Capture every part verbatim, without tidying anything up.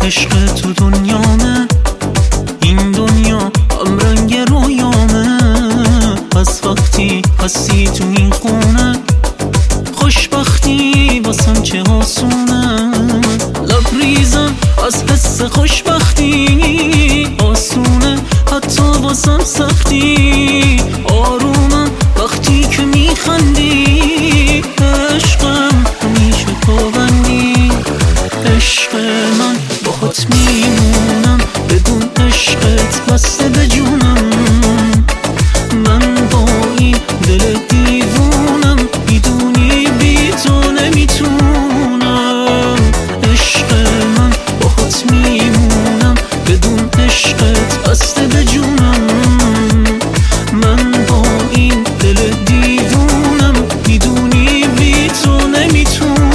عشق تو دنیامه، این دنیا هم رنگ رویامه. از وقتی هستی تو این خونه، خوشبختی واسم چه آسونه. لبریزم از حس خوشبختی، آسونه حتی واسم سختی. آرومم وقتی که میخندی، عشقم همیشه پابندی. عشق من باهات میمونم، بدون عشقت بسته به جونم. من با این دل دیوونم، میدونی بی تو نمیتونم. عشق من باهات میمونم، بدون عشقت بسته به جونم. من با این دل دیوونم، میدونی بی تو نمیتونم.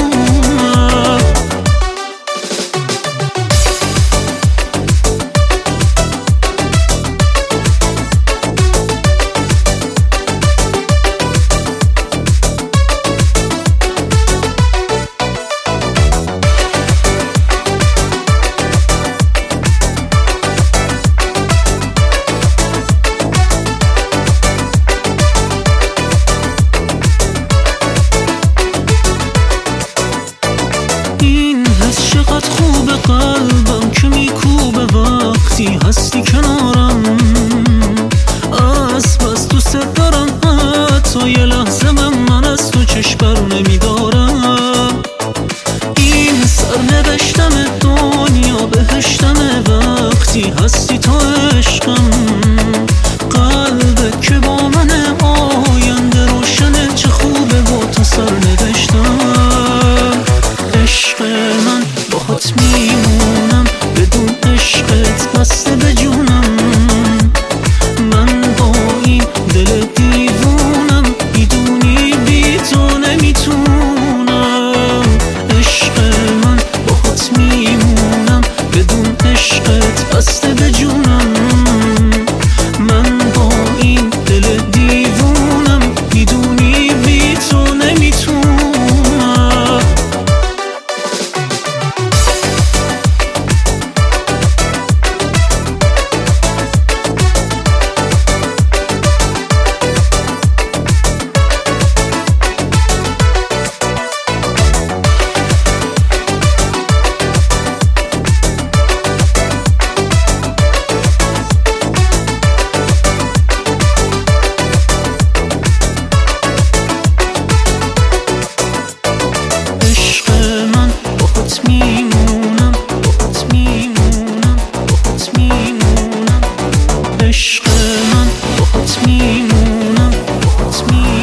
چقدر خوبه قلبم که میکوبه وقتی هستی کنارم. از بس دوست دارم، حتی یه لحظه من, من از تو چشم بر نمیدارم. این سرنوشتم دنیا بهشتمه، وقتی هستی تو عشقم. قلبه که با منه، آینده روشنه، چه خوبه با تو سرنوشتم. عشق من باهات میمونم، بدون عشقت بسته به جونم. من با این دل دیوونم، میدونی بی تو نمیتونم. عشق من باهات میمونم، بدون عشقت بسته به جونم. من با این دل دیوونم، میدونی بی تو نمیتونم. میمونم باهات میمونم باهات میمونم. عشق من باهات میمونم باهات میمونم.